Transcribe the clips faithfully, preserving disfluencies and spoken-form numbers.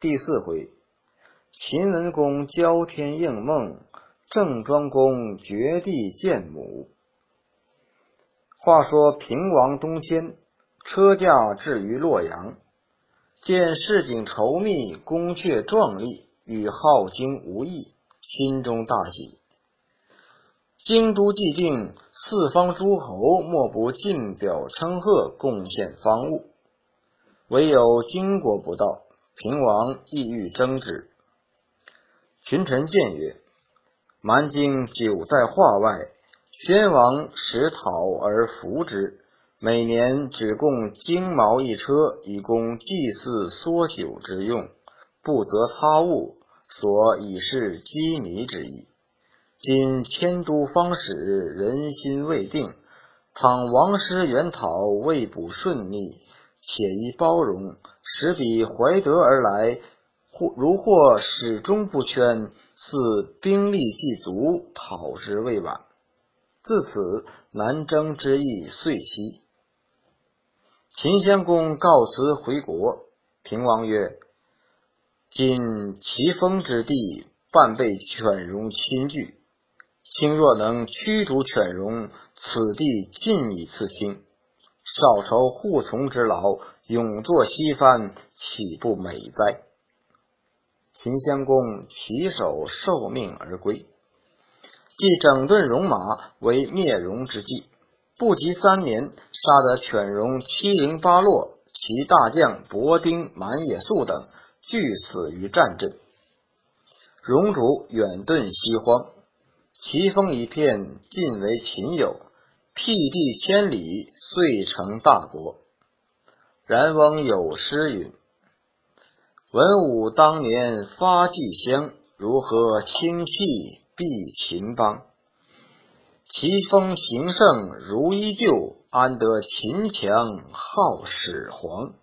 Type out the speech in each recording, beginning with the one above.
第四回，秦文公交天应梦，郑庄公绝地见母。话说平王东迁，车驾至于洛阳，见市井稠密，宫阙壮丽，与镐京无异，心中大喜。京都既定，四方诸侯莫不进表称贺，贡献方物，唯有经国不到，平王意欲征之。群臣谏曰：蛮荆久在化外，宣王使讨而服之，每年只供荆毛一车，以供祭祀缩酒之用，不择他物，所以是羁縻之意。今迁都方始，人心未定，倘王师远讨，未卜顺逆，且宜包容，使彼怀德而来，如或始终不圈，似兵力既足，讨之未晚。自此南征之意遂息。秦襄公告辞回国，平王曰：今齐封之地，半被犬戎侵据，卿若能驱逐犬戎，此地尽以赐卿，少愁护从之劳，永作西藩，岂不美哉？秦襄公起手受命而归，即整顿戎马，为灭戎之计。不及三年，杀得犬戎七零八落，其大将伯丁、满野宿等俱死于战阵。戎主远遁西荒，齐封一片，尽为秦有，辟地千里，遂成大国。然翁有诗云：文武当年发迹乡，如何清气避秦邦。齐风行胜如依旧，安得秦强好始皇。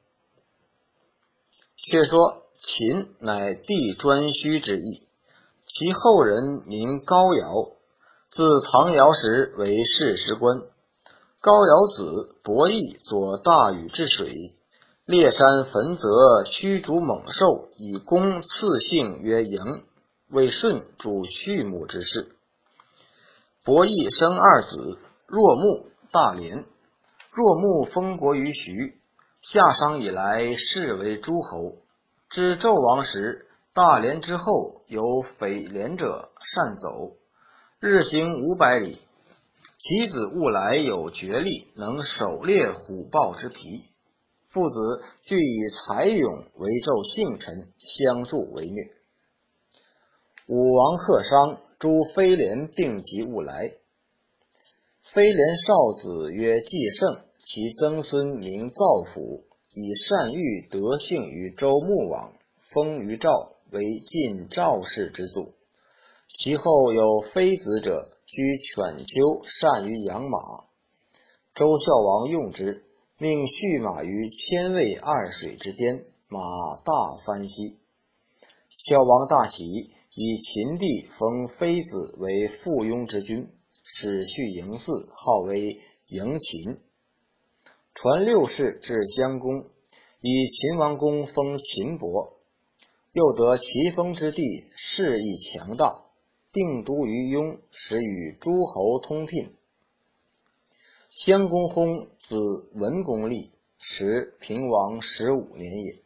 却说秦乃地颛顼之意，其后人名高尧，自唐尧时为士师官。高尧子伯益左大禹治水，列山焚泽，驱逐猛兽，以公赐姓曰嬴，为舜主畜牧之事。伯益生二子，若木、大连。若木封国于徐，夏商以来世为诸侯。至纣王时，大连之后有匪廉者善走，日行五百里。其子兀来有绝力，能狩猎虎豹之皮。父子俱以才勇为纣幸臣，相助为虐。武王克商，诛非廉并及兀来。非廉少子曰季胜，其曾孙名造甫，以善欲得幸于周穆王，封于赵，为晋赵氏之祖。其后有非子者，居犬丘，善于养马。周孝王用之，命畜马于千渭二水之间，马大翻息。孝王大喜，以秦地封非子为附庸之君，使去嬴驷，号为嬴秦。传六世至襄公，以秦王公封秦伯。又得齐封之地，势亦强大，定都于雍，使与诸侯通聘。襄公薨，子文公立，时平王十五年也。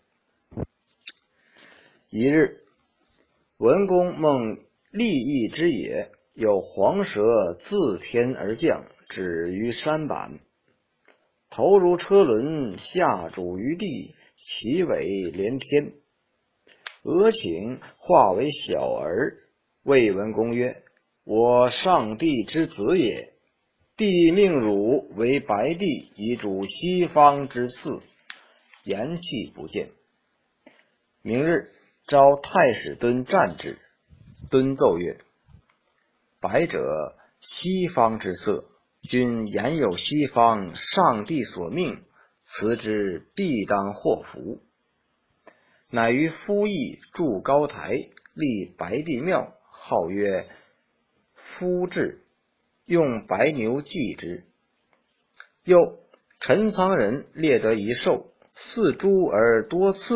一日，文公梦利益之野，有黄蛇自天而降，止于山板，头如车轮，下主于地，其尾连天。俄顷化为小儿，谓文公曰：我上帝之子也，帝命汝为白帝，以主西方之次，言气不见。明日召太史敦战之。敦奏曰：白者西方之色，君言有西方，上帝所命，辞之必当祸福。乃于夫邑筑高台，立白帝庙，号曰夫至，用白牛祭之。又陈仓人猎得一兽，似猪而多刺，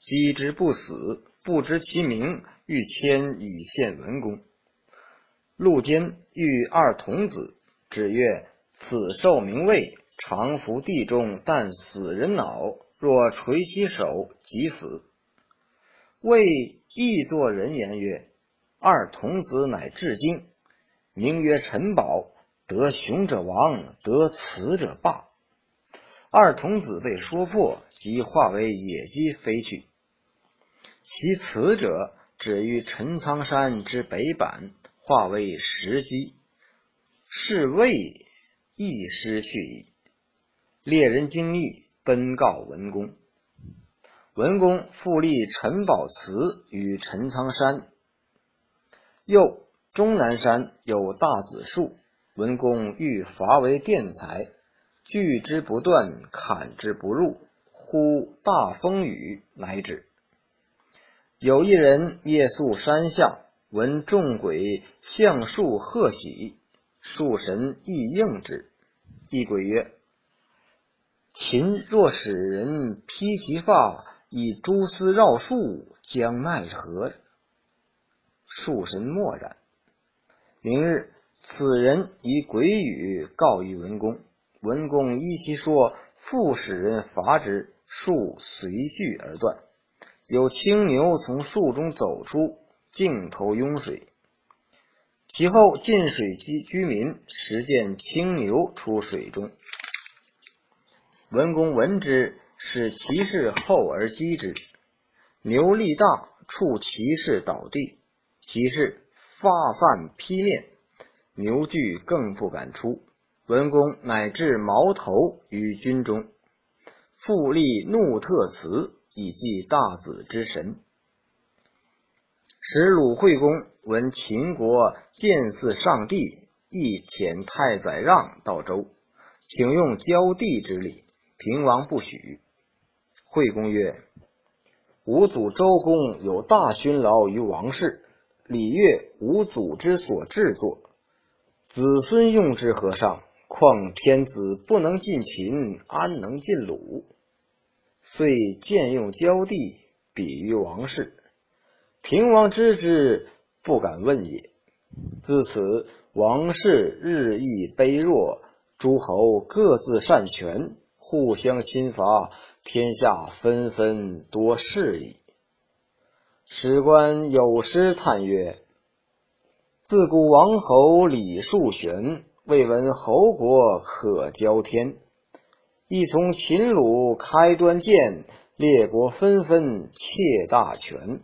击之不死，不知其名，欲迁以献文公。陆坚遇二童子，指曰：此兽名魏，常伏地中，但死人脑，若垂其手，即死。魏亦作人言曰：二童子乃至精，名曰陈宝，得雄者王，得雌者霸。二童子被说破，即化为野鸡飞去。其雌者止于陈仓山之北坂，化为石鸡，是魏亦失去矣。猎人惊异，奔告文公。文公复立陈宝祠于陈仓山。又终南山有大子树，文公欲伐为辩才，锯之不断，砍之不入，忽大风雨，乃止。有一人夜宿山下，闻众鬼向树贺喜，树神亦应之。一鬼曰：秦若使人披其发，以蛛丝绕树，将奈何？树神默然。明日，此人以鬼语告于文公，文公依其说，复使人伐之，树随锯而断。有青牛从树中走出，径投雍水。其后近水居居民实见青牛出水中。文公闻之，使骑士后而击之，牛力大，触骑士倒地，骑士发散披面，牛惧更不敢出。文公乃至矛头于军中，复立怒特祠，以祭大子之神。使鲁惠公闻秦国见祀上帝，亦遣太宰让到周，请用交地之礼，平王不许。惠公曰：吾祖周公有大勋劳于王室，礼乐吾祖之所制作，子孙用之何上？况天子不能尽秦，安能尽鲁？遂见用交地，比于王室。平王知之，不敢问也。自此，王室日益卑弱，诸侯各自擅权，互相侵伐，天下纷纷多事矣。史官有诗叹曰：自古王侯礼数悬，未闻侯国可交天。亦从秦鲁开端见，列国纷纷窃大权。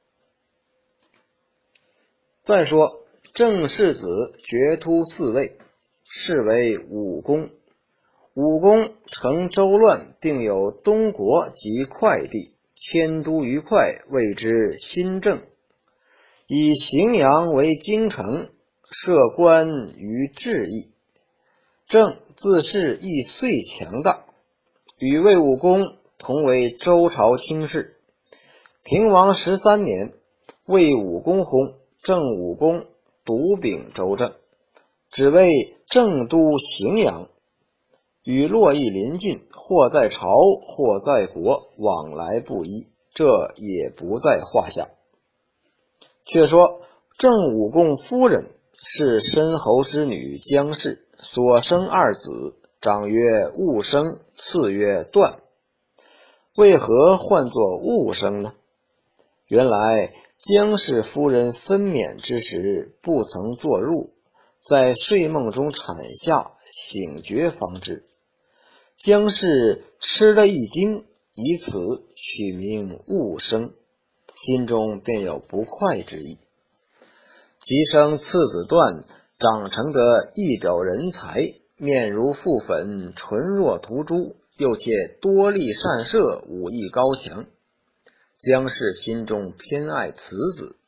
再说郑世子决突嗣位，是为武公。武公乘周乱，并有东国及快地，迁都于快，谓之新郑。以荥阳为京城，设官于治邑。郑自是亦遂强大，与魏武公同为周朝卿士。平王十三年，魏武公薨，郑武公独秉周政，只为郑都荥阳，与洛邑邻近，或在朝，或在国，往来不一，这也不在话下。却说郑武公夫人是申侯之女姜氏，所生二子，长曰戊生，次曰段。为何唤作戊生呢？原来姜氏夫人分娩之时不曾作入，在睡梦中产下，醒觉方知。姜氏吃了一惊，以此取名戊生，心中便有不快之意。即生次子段，长成得一表人才，面如覆粉，唇若涂朱，又且多力善射，武艺高强。姜氏心中偏爱此子，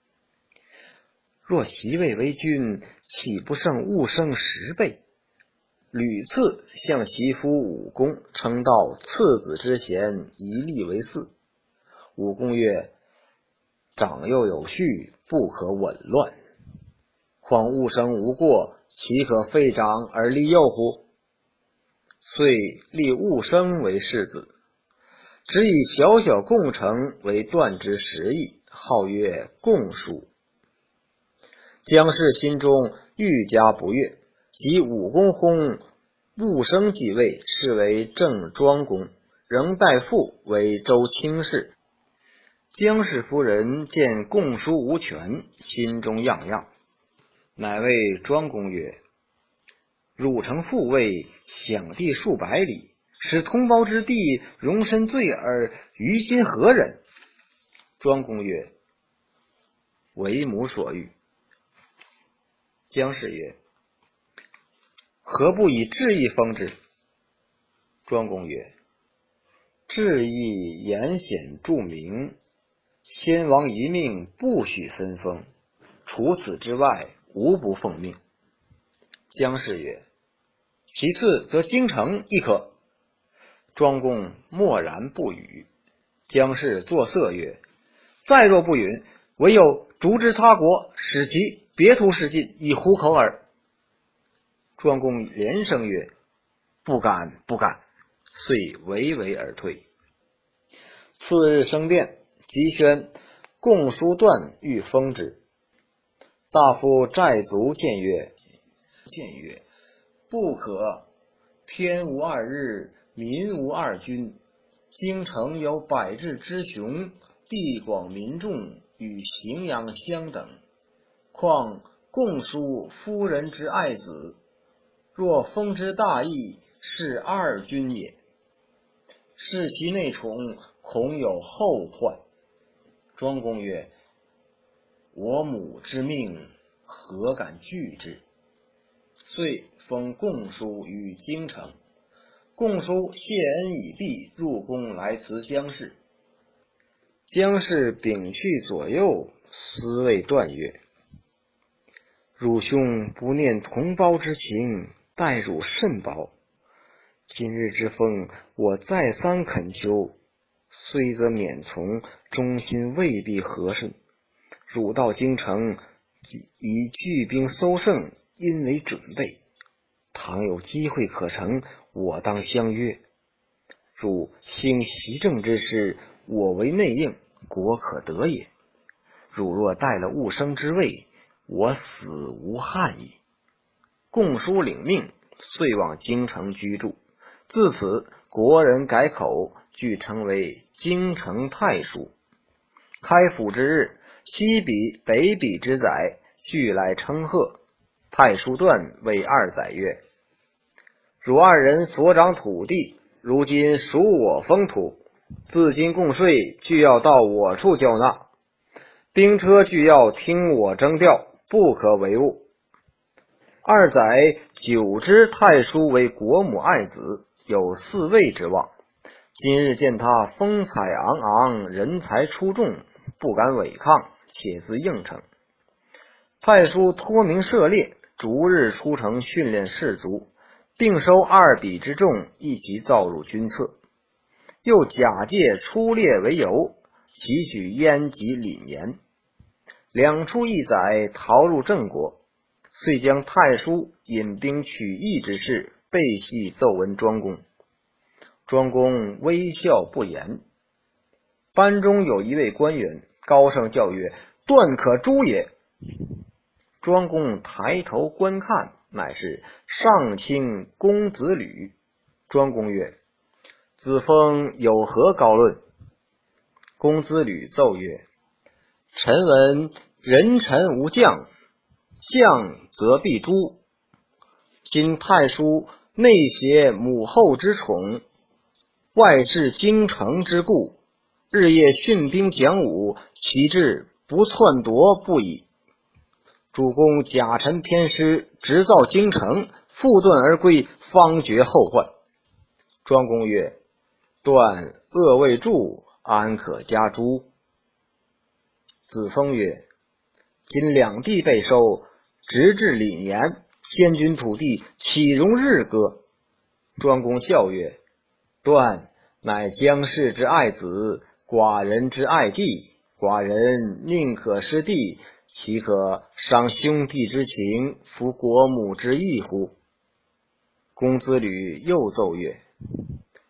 若袭位为君，岂不胜戊生十倍？屡次向其夫武公称道次子之贤，一立为嗣。武公曰：长幼有序，不可紊乱。况戊生无过，岂可废长而立幼乎？遂立戊生为世子。 只以小小贡城为断之实意，号曰贡书。姜氏心中愈加不悦，即武公薨，戊生继位，是为郑庄公，仍代父为周卿士。姜氏夫人见贡书无权，心中怏怏，乃谓庄公曰：汝承父位，享地数百里，使同胞之地容身罪耳，于心何忍？庄公曰：为母所欲。姜氏曰：何不以志意封之？庄公曰：志意言显著明，先王遗命，不许分封，除此之外，无不奉命。姜氏曰：其次则京城亦可。庄公默然不语。姜氏作色曰：再若不允，唯有逐之他国，使其别图仕尽，以糊口耳。庄公连声曰：不敢不敢，遂唯唯而退。次日升殿，即宣贡书段欲封之。大夫寨卒谏曰：谏曰不可，天无二日，民无二君。京城有百治之雄，地广民众，与荥阳相等。况贡书夫人之爱子，若封之大义，是二君也。视其内宠，恐有后患。庄公曰：我母之命，何敢拒之？遂封贡书于京城。贡书谢恩已毕，入宫来辞姜氏。姜氏屏去左右，思谓段曰：汝兄不念同胞之情，待汝甚薄。今日之封，我再三恳求，虽则免从，忠心未必和顺。汝到京城，以聚兵搜胜，因为准备。倘有机会可成，我当相约。汝兴习政之事，我为内应，国可得也。汝若带了戊生之位，我死无憾矣。贡书领命，遂往京城居住。自此，国人改口，俱称为京城太叔。开府之日，西鄙北鄙之宰俱来称贺。太叔段谓二宰曰：汝二人所长土地，如今属我封土，自今贡税俱要到我处交纳，兵车俱要听我征调，不可违误。二宰久知太叔为国母爱子，有嗣位之望，今日见他风采昂昂，人才出众，不敢违抗，且自应承。太叔托名涉猎，逐日出城训练士卒，并收二鄙之众，一齐造入军策。又假借出猎为由，袭取燕及廪延，两处一载逃入郑国，遂将太叔引兵取义之事背细奏闻庄公。庄公微笑不言。班中有一位官员高声叫曰：段可诛也。庄公抬头观看，乃是上卿公子吕。庄公曰：子封有何高论？公子吕奏曰：臣闻人臣无将，将则必诛。今太叔内挟母后之宠，外恃京城之故，日夜训兵讲武，其志不篡夺不已。主公假臣偏师，直造京城，复遁而归，方绝后患。庄公曰：段恶未著，安可加诛？子封曰：今两地被收，直至廪延，先君土地岂容日割？庄公笑曰：段乃姜氏之爱子，寡人之爱弟，寡人宁可失地，岂可伤兄弟之情，服国母之义乎？公子吕又奏曰：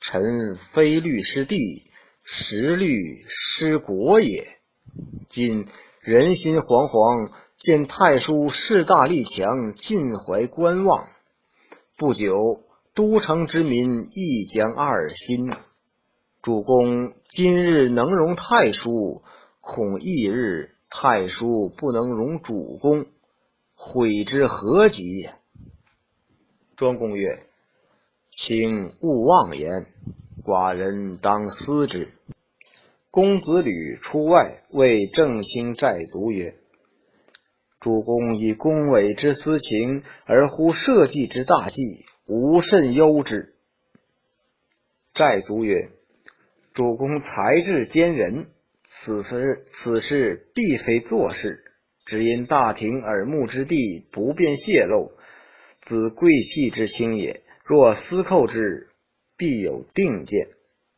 臣非律师弟，实律师国也。今人心惶惶，见太叔势大力强，尽怀观望。不久，都城之民亦将二心。主公今日能容太叔，恐翌日太叔不能容主公，悔之何及也？庄公曰：请勿妄言，寡人当思之。公子吕出外谓正卿寨卒曰：主公以公委之私情，而忽社稷之大计，吾甚忧之。寨卒曰：主公才智兼人，此事此事必非做事，只因大庭耳目之地，不便泄露，子贵戚之轻也。若私寇之，必有定见。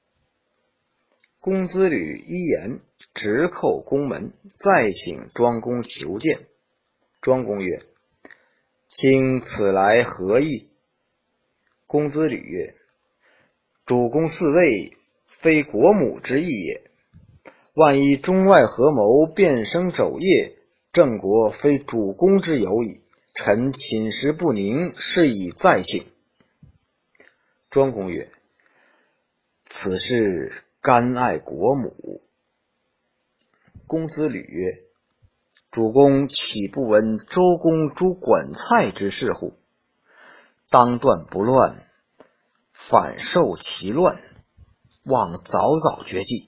公子吕依言，直叩宫门，再请庄公求见。庄公曰：卿此来何意？公子吕曰：主公嗣位，非国母之意也。万一中外合谋，变生肘腋，郑国非主公之有矣。臣寝食不宁，是以再请。庄公曰：此事甘爱国母。公子吕曰：主公岂不闻周公诛管蔡之事乎？当断不乱，反受其乱，望早早绝迹。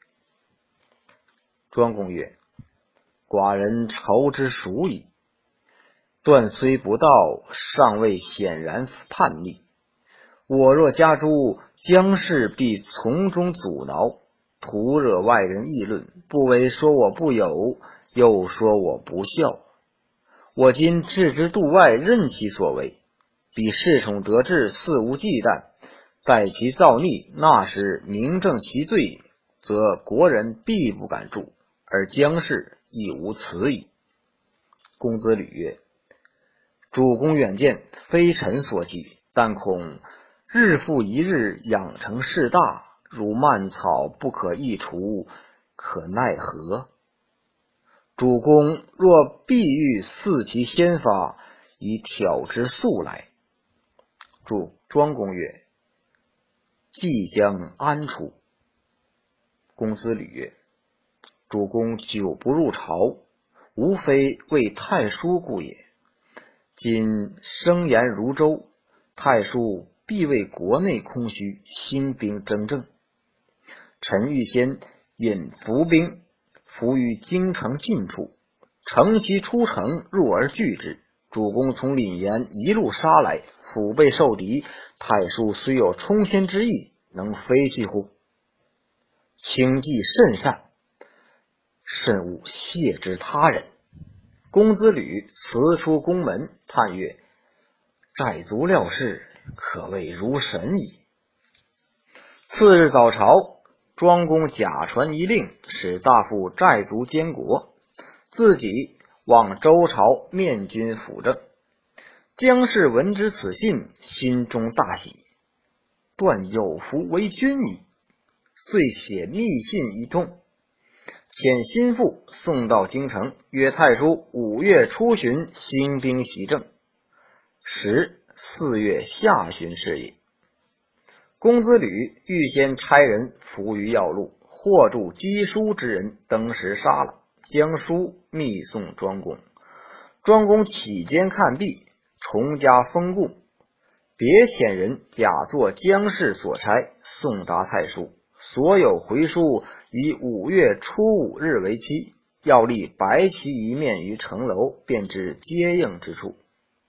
庄公曰：寡人筹之熟矣。断虽不到，尚未显然叛逆。我若加诛，姜氏必从中阻挠，徒惹外人议论，不为说我不友，又说我不孝。我今置之度外，任其所为，彼恃宠得志，肆无忌惮，待其造逆，那时明正其罪，则国人必不敢助，而姜氏亦无辞矣。公子吕曰：主公远见，非臣所及，但恐日复一日，养成势大，如蔓草不可一除，可奈何？主公若必欲伺其先发，以挑之速来。主庄公曰：即将安处？公子吕曰：主公久不入朝，无非为太叔故也。今声言如周，太叔必为国内空虚，兴兵征政。臣欲先引伏兵，伏于京城近处，乘其出城，入而拒之。主公从廪延一路杀来，腹背受敌，太叔虽有冲天之意，能飞去乎？卿计甚善，慎勿泄之他人。公子吕辞出宫门，叹曰：寨卒料事，可谓如神矣。次日早朝，庄公假传一令，使大夫寨卒监国，自己往周朝面君辅政。姜氏闻之此信，心中大喜，断有福为君矣，遂写密信一通，遣心腹送到京城，约太叔五月初旬兴兵袭政，时四月下旬是也。公子吕预先差人伏于要路，获助赍书之人登时杀了，将书密送庄公。庄公起监看毕，重加封贡，别遣人假作姜氏所差，送达太叔。所有回书以五月初五日为期，要立白旗一面于城楼，便至接应之处。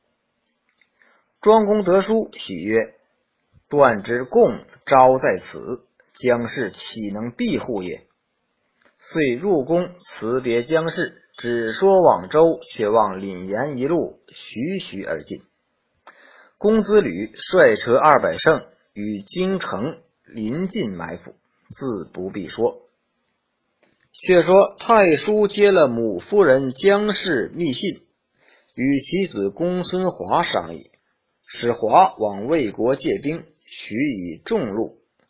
庄公得书，喜曰：断之贡招在此，姜氏岂能庇护也？遂入宫辞别姜氏，只说往周，却望廪延一路，徐徐而进。公子吕率车二百乘，与京城临近埋伏，自不必说。却说太叔接了母夫人姜氏密信，与其子公孙华商议，使华往魏国借兵，许以重禄，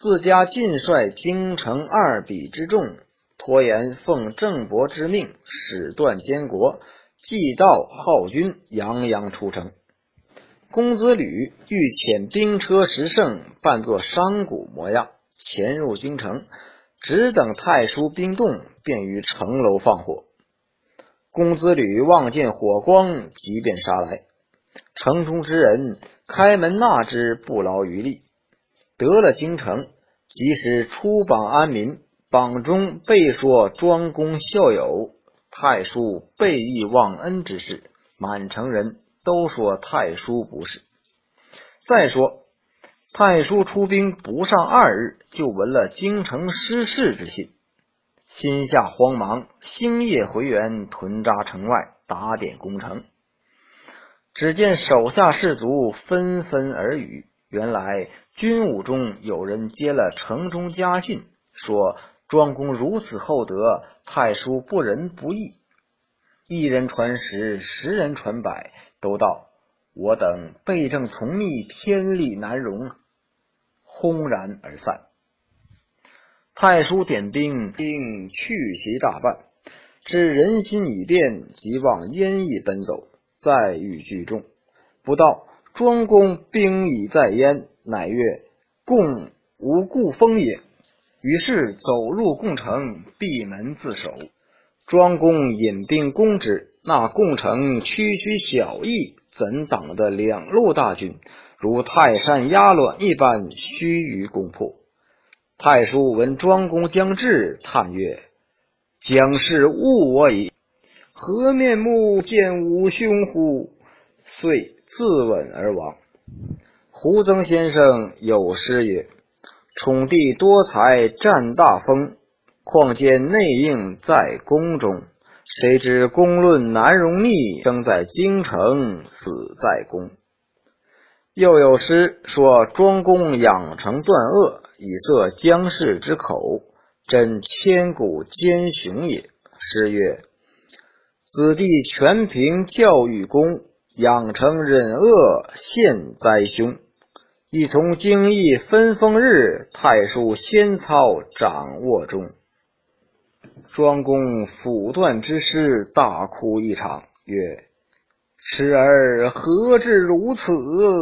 自家尽率京城二比之众，拖延奉郑伯之命，使断监国，既到号军，洋洋出城。公子吕欲遣兵车十乘，扮作商贾模样，潜入京城，只等太叔兵动，便于城楼放火。公子吕望见火光，即便杀来。城中之人开门纳之，不劳余力。得了京城，即使出榜安民，榜中备说庄公孝友，太叔背义忘恩之事，满城人都说太叔不是。再说太叔出兵不上二日，就闻了京城失势之信，心下慌忙，星夜回援，屯扎城外，打点攻城。只见手下士卒纷纷耳语，原来军伍中有人接了城中家信，说庄公如此厚德，太叔不仁不义。一人传十，十人传百，都道我等背正从逆，天理难容，轰然而散。太叔点兵，兵去其大半，知人心已变，即往燕邑奔走，再遇聚众，不道庄公兵已在燕，乃曰共无故封也。于是走入共城，闭门自守。庄公引兵攻之，那共城区区小邑，怎挡得两路大军？如泰山压卵一般，须臾攻破。太叔闻庄公将至，叹曰：将士误我矣，何面目见吾兄乎？遂自刎而亡。胡曾先生有诗曰：宠帝多才占大风，况见内应在宫中。谁知公论难容逆，生在京城死在宫。又有诗说庄公养成断恶，以塞姜氏之口，真千古奸雄也。诗曰：子弟全凭教育功，养成忍恶现灾凶。一从京邑分封日，太叔先操掌握中。庄公抚断之师，大哭一场，曰：痴儿何至如此？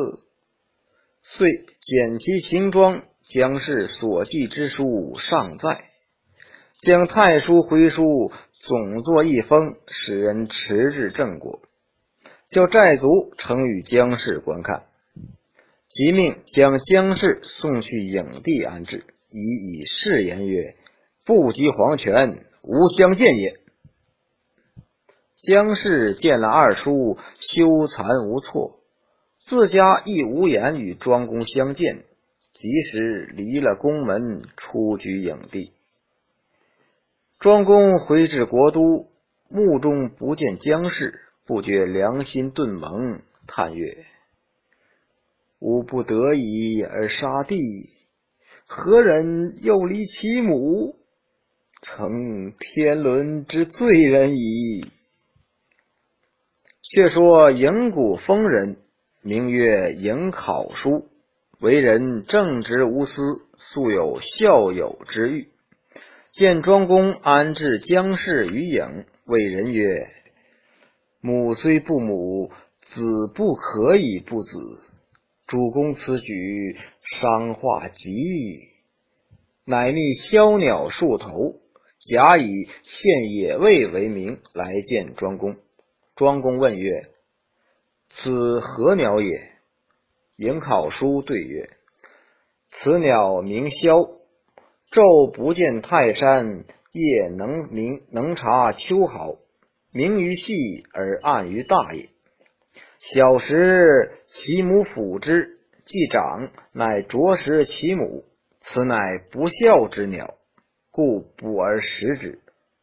遂剪其行装，将士所记之书尚在，将太叔回书总作一封，使人持至郑国，叫寨卒呈与姜氏观看。即命将姜氏送去郢地安置，以以誓言曰：不及黄泉，无相见也。姜氏见了二叔，羞惭无措，自家亦无言与庄公相见，即时离了宫门，出居郢地。庄公回至国都，墓中不见姜氏，不觉良心顿萌，叹曰：吾不得已而杀弟，何人又离其母？成天伦之罪人矣。却说郢谷丰人，名曰郢考叔，为人正直无私，素有孝友之誉。见庄公安置姜氏于郢，谓人曰：母虽不母，子不可以不子。主公此举，伤化极矣。乃觅枭鸟树头，假以献野味为名来见庄公。庄公问曰：此何鸟也？郢考叔对曰：此鸟名枭，昼不见泰山，夜能明能察秋毫，明于细而暗于大也。小时其母抚之，既长，乃啄食其母，此乃不孝之鸟，故捕而食之。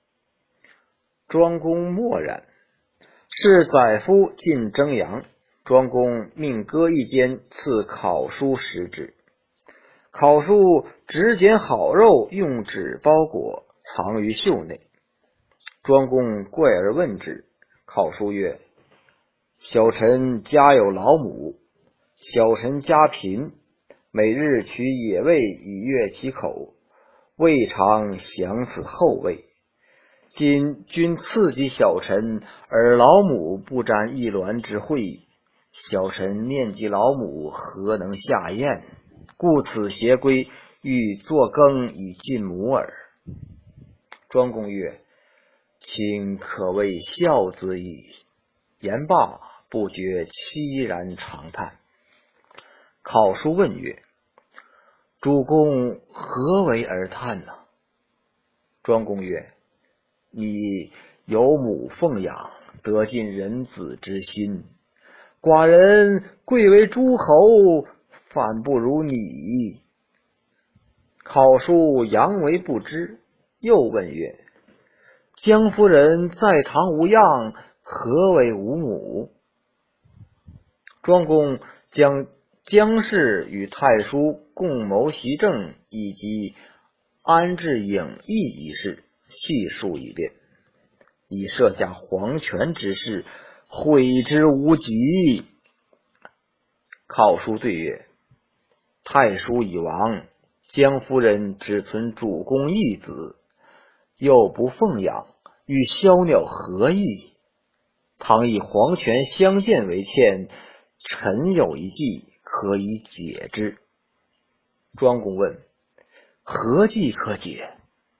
庄公默然。是载夫进征阳，庄公命割一间，赐考叔食之。考叔只捡好肉，用纸包裹，藏于袖内。庄公怪而问之，考叔曰：小臣家有老母，小臣家贫， 每日取野味以悦其口，未尝享此厚味。今君刺激小臣，而老母不沾一卵之秽，小臣念及老母，何能下咽？故此邪归，欲作羹以尽母耳。庄公曰：卿可谓孝子矣。言罢，不觉凄然长叹。考叔问曰：主公何为而叹呢？庄公曰：你有母奉养，得尽人子之心，寡人贵为诸侯，反不如你。考叔佯为不知，又问曰：江夫人在堂无恙，何为无母？庄公将姜氏与太叔共谋袭政以及安置颍邑一事细述一遍，以设下皇权之事，悔之无及。考叔对曰：太叔已亡，姜夫人只存主公一子，又不奉养，与枭鸟何异？倘以皇权相见为歉，臣有一计可以解之。庄公问：何计可解？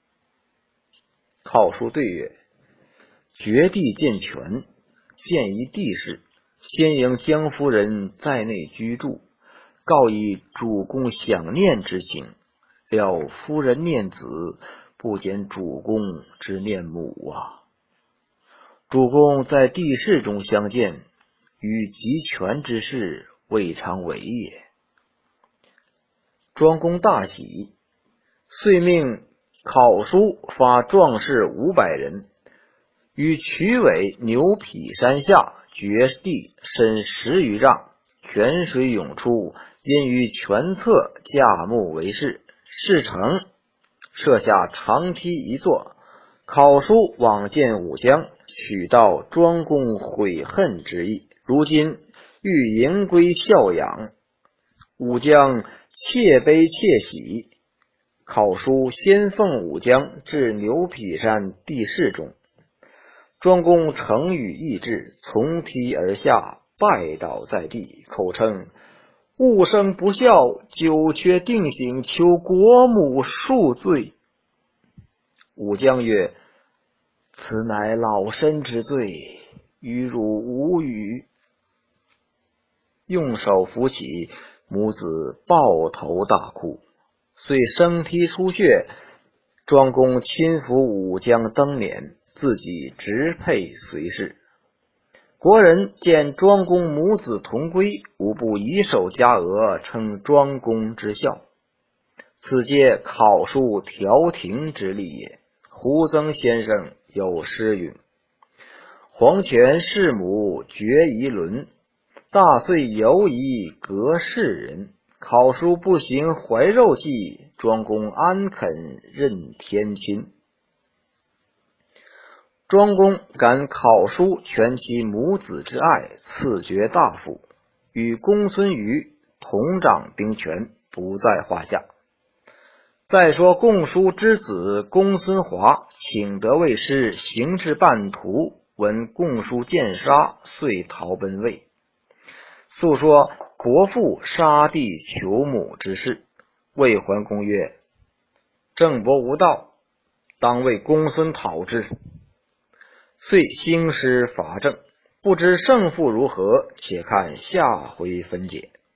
考叔对曰：绝地健全，见一地势，先迎姜夫人在内居住，告以主公想念之情，料夫人念子，不减主公之念母啊。主公在地势中相见，与集权之事，未尝为也。庄公大喜，遂命考叔发壮士五百人，于曲尾牛匹山下掘地深十余丈，泉水涌出，因于泉侧架木为室，事成，设下长梯一座。考叔往见武姜，许道庄公悔恨之意，如今欲迎归孝养。武姜窃悲窃喜，考叔先奉武姜至牛匹山地势中，庄公乘羽意志，从梯而下，拜倒在地，口称吾生不孝，久缺定省，求国母恕罪。武姜曰：此乃老身之罪，于汝无语。用手扶起，母子抱头大哭，遂升梯出穴。庄公亲扶武姜登辇，自己直佩随侍。国人见庄公母子同归，无不以手加额，称庄公之孝。此皆考叔调停之例也。胡曾先生有诗云：黄泉弑母绝夷伦，大岁犹疑隔世人。考叔不行怀肉计，庄公安肯任天亲。庄公感考叔全其母子之爱，赐爵大夫，与公孙瑜同掌兵权，不在话下。再说共叔之子公孙华请得魏师，行至半途，闻共叔见杀，遂逃奔魏，诉说国父杀弟求母之事。魏桓公曰：郑伯无道，当为公孙讨之。遂兴师伐郑，不知胜负如何，且看下回分解。